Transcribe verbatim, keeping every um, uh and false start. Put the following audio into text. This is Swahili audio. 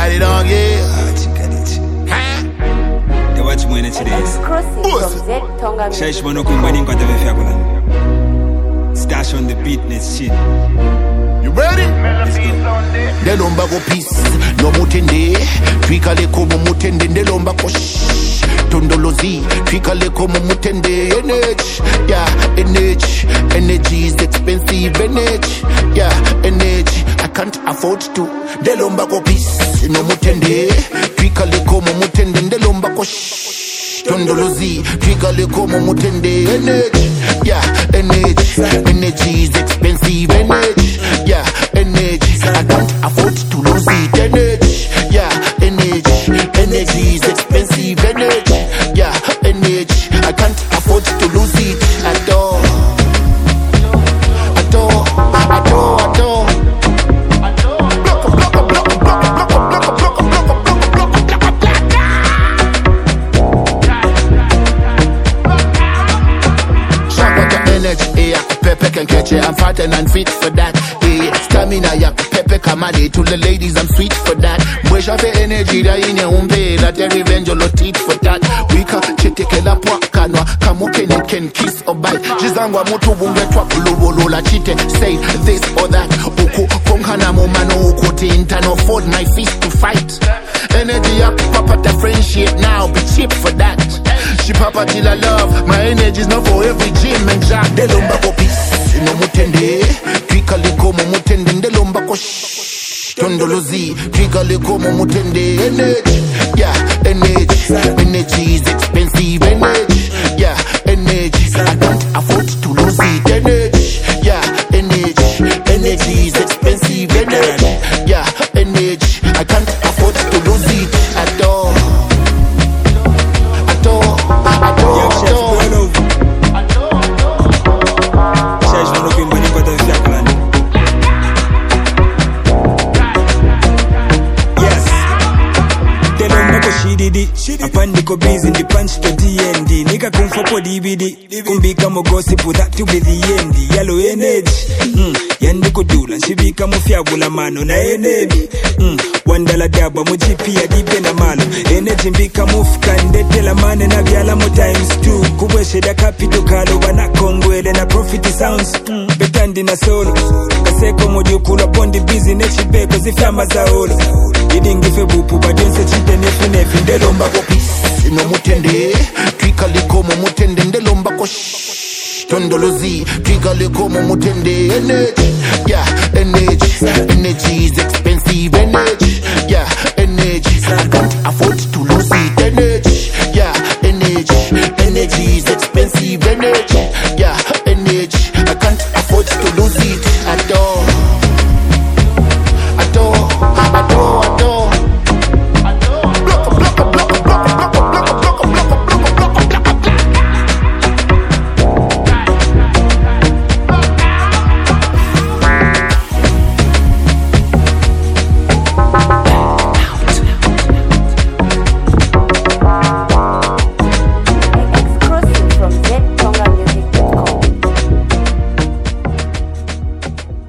got it on, yeah. Ah, chica, chica. They watch me in today's. Shesh Mono Kumbani got the Fiagola. Stash on the beat, let's shit. You ready? The lomba go peace, no mutende. Twika le komo mutende, the lomba ko shh. Tondolozi, twika le komo mutende. Energy, yeah, energy. Energy is expensive, energy. Yeah, energy. I can't afford to. The lomba go peace, no mutende. Twika le komo mutende, the lomba ko shh. Tondolozi, twika le komo mutende. Energy, yeah, energy. Energy is expensive, energy. Yeah, energy. I can't afford to lose it. Energy, yeah, energy. Energy is expensive, energy. Yeah, energy. I can't afford to lose it at all. At all, at all, at all. Pepe can catch it, I'm fat and fit for that. Yeah, stamina, yeah, Pepe Kamade to the ladies, I'm sweet for that. Mwisha fe energy da ine umbe, that every revenge you'll teach for that. Wika chiteke la pwa kanwa, kamuke ni can kiss or bite. Jizangwa mutu bunge twa kulubo la chite, say this or that. Uku konkana mumano uku tinta, no afford my fist to fight. Energy up, papa the friendship now, be cheap for that. She papa till I love, my energy's not for every gym and jack. The lumba go peace, no mutende. Twika le komo mutende, the lumba go shh. Tondolozi, twika le komo mutende. Energy, yeah, energy. Energy is expensive, energy. Yeah, energy. I can't afford to lose it, energy. Yeah, energy. Energy is expensive, energy. Yeah, energy. I can't afford to lose it at all. At all, at all, at all. Shesh Mono Kumbani got the Fiagola. Yes. Tell them no go shididi. Apandiko busy in the punch to D N D. Nigga come for po D V D. Kumbika mo gossip that to be the end. Yellow energy. Mm. Yandi kudula. Shibika mo Fiagola mano na enemy. Mm. Wandala daba mo G P ya dipe na malo. Energy mbika mufka ndete la mane na vyala mo times two. Kuweshe da capital kalo wana kongwele na profit sounds. Mm. Betandi na solo. Kaseko mo diokula bondi business chibeko zifama za olo. Idingi fe bupu badionse chite nefi nefi. Ndelomba go peace, no mutende. Twika le komo mutende, ndelomba ko shh. Tondolozi, twika le komo mutende. Energy, yeah, energy. Energy is expensive.